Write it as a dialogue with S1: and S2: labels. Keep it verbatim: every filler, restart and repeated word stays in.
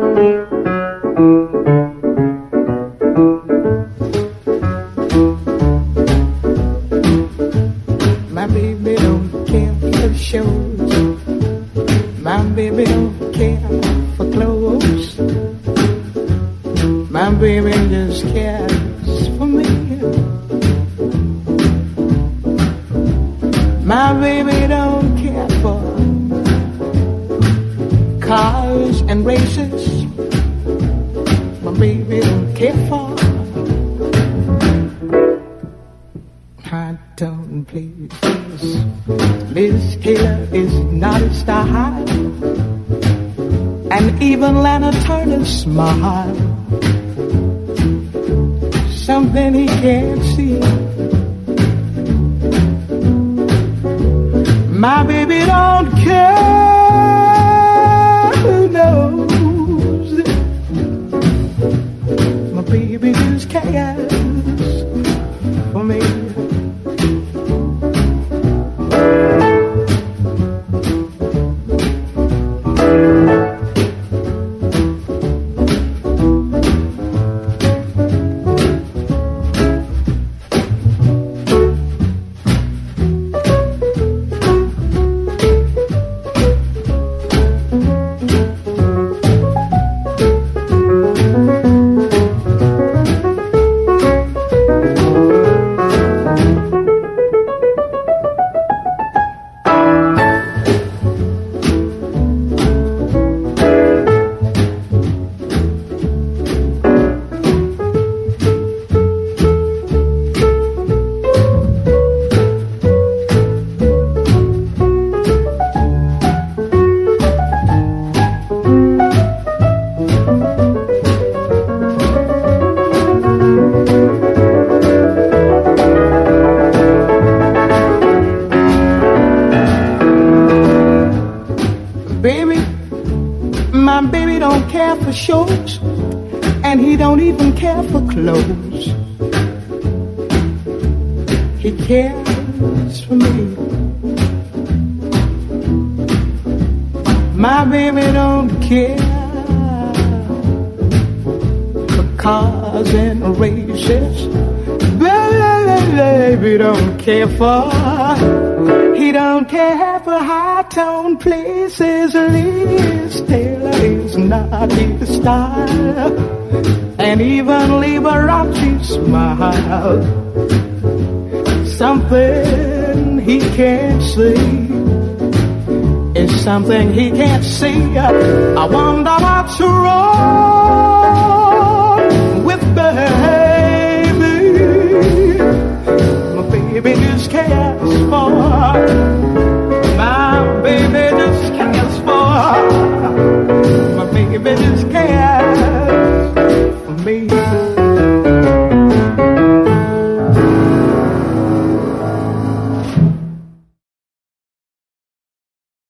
S1: My baby don't care for shows. My baby don't care for clothes. My baby just cares for me. My baby don't care for cars and races. My baby don't care for high tone places. Liz Taylor is not a star, and even Lana Turner's smile, something he can't see. My baby don't care who knows. My baby just cares for me. Shows, and he don't even care for clothes. He cares for me. My baby don't care for cars and races. Baby don't care for, he don't care for high tone places. Liz Taylor is not his style, and even Liberace's smile, something he can't see is something he can't see. I wonder